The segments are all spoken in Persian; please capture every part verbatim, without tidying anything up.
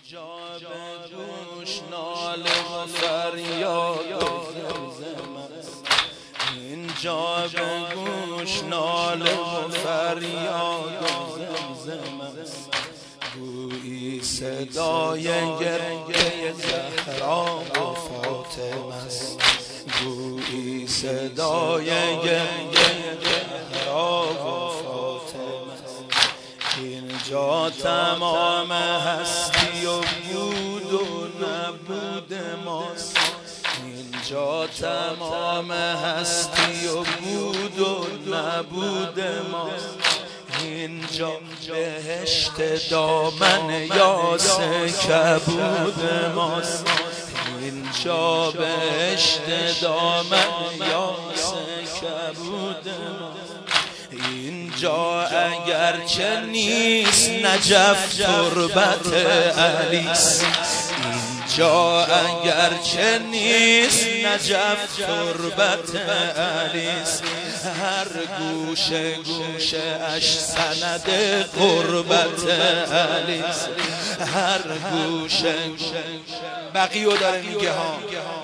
اینجا به گوش ناله و فریاد و زمزم است، اینجا به گوش ناله و فریاد و زمزم است. گویی صدای گریه زهرا و فاطمه است، گویی صدای گریه زهرا و فاطمه است. اینجا تمام هستی و بود و نبود ماست، اینجا تمام هستی و بود و نبود ماست. اینجا بهشت دامن یاس کبود ماست، اینجا بهشت دامن یاس کبود ماست. اینجا اگرچه نیست نجف تربت علیست، اینجا اگرچه نیست نجف تربت علیست. هر گوشه گوشه اش سند قربت علیست، هر گوشه بقیو داره میگه ها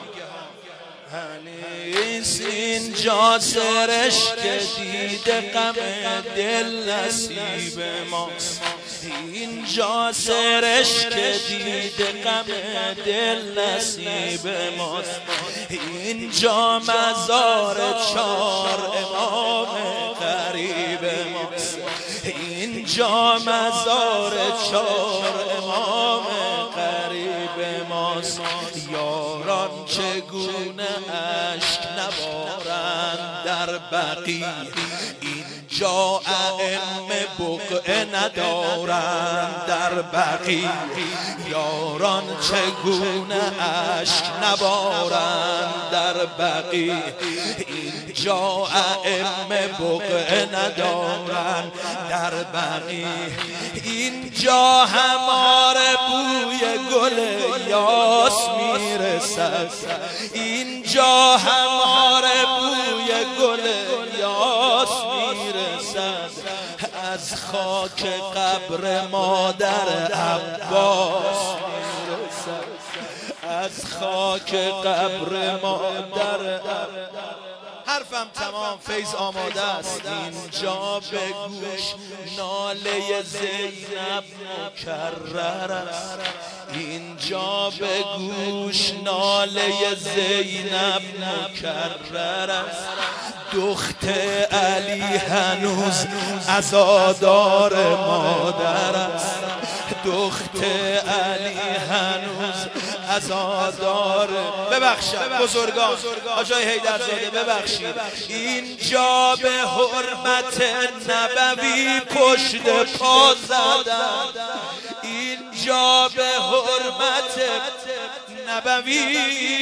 هنیس. اینجا سرشک دیده غم دل نصیب ماست، اینجا سرشک دیده غم دل نصیب ماست. اینجا مزار چار امام غریب ماست، اینجا مزار چار امام غریب ماست. یاران چگونه اشک نبارند در بقیع، اینجا ائمه بقعه ندارند در بقیع. یاران چگونه اشک نبارند در بقیع، اینجا ائمه بقعه ندارند در بقیع. اینجا همار بوی گل یاس میرسد، اینجا همار بوی گل یاس میرسد. از خاک قبر مادر عباس میرسد، از خاک قبر مادر عباس. حرفم تمام، فیض آماده است. اینجا به گوش ناله زینب مکرر است، اینجا به گوش ناله زینب مکرر است. دخت علی هنوز عزادار مادر است، دخت علی هنوز عزادار. ببخشید بزرگان، آجای حیدرزاده ببخشید. اینجا به حرمت نبوی پشت پا زدن، اینجا به حرمت نبوی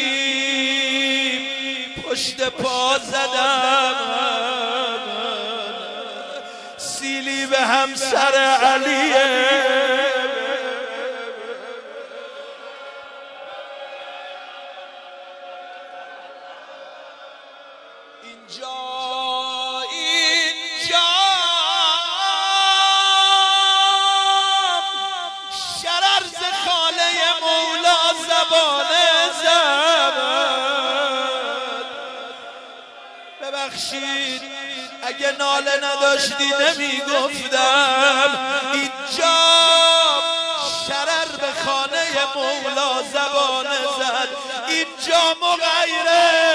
پشت پا زدن. سیلی به همسر علیه، اینجا اینجا شرر ز خاله مولا زبانه زد. ببخشید اگه ناله نداشتی نمیگفتم. اینجا شرر به خانه مولا زبانه زد، اینجا مغیره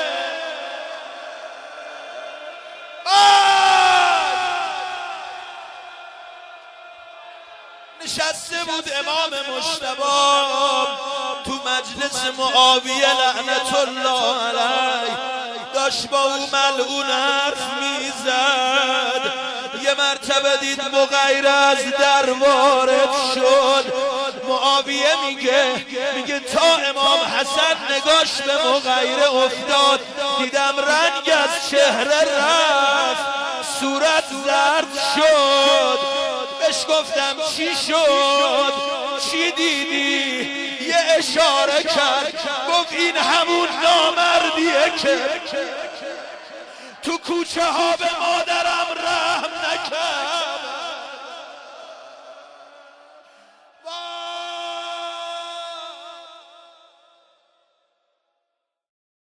نشسته بود امام مجتبی تو مجلس معاویه لعنت الله علیه، داشت با او ملعون حرف میزد. یه مرتبه دید مغیره از در وارد شد. معاویه میگه میگه تا امام حسن نگاش به مغیره افتاد، دیدم رنگ از چهره رفت، صورت زرد شد. بهش گفتم چی شد، چی دیدی؟ یه اشاره کرد، گفت این همون نامردیه که تو کوچه ها به مادرم